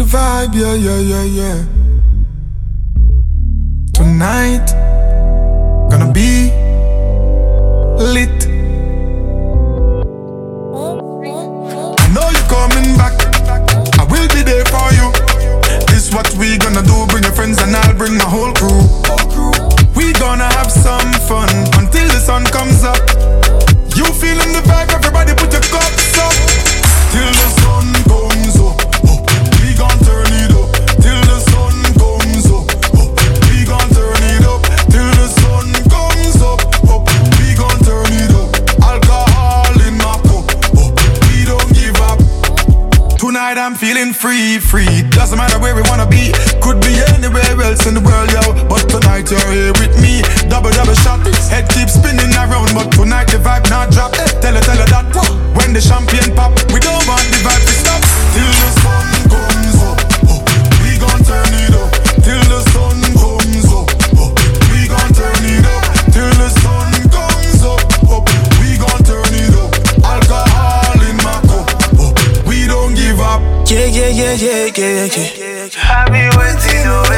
vibe, yeah. Tonight, gonna be lit. I know you're coming back, I will be there for you. This what we gonna do, bring your friends and I'll bring my whole crew. We gonna have some fun until the sun comes up. You feeling the vibe, everybody put your cups up. Till the sun comes up, we gon' turn it up. Till the sun comes up, we gon' turn it up. Till the sun comes up, we gon' turn it up. Alcohol in my cup, we don't give up. Tonight I'm feeling free. Doesn't matter where we wanna be, could be anywhere else in the world, yo. But tonight you're here with me. Double shot, head keeps spinning around. But tonight the vibe not drop. Tell her that when the champagne pop, we don't want the vibe to stop. Till the sun comes up, we gon' turn it up. Till the sun comes up, we gon' turn it up. Till the sun comes up, we gon' turn it up. Alcohol in my cup, we don't give up. Yeah. I've been waiting,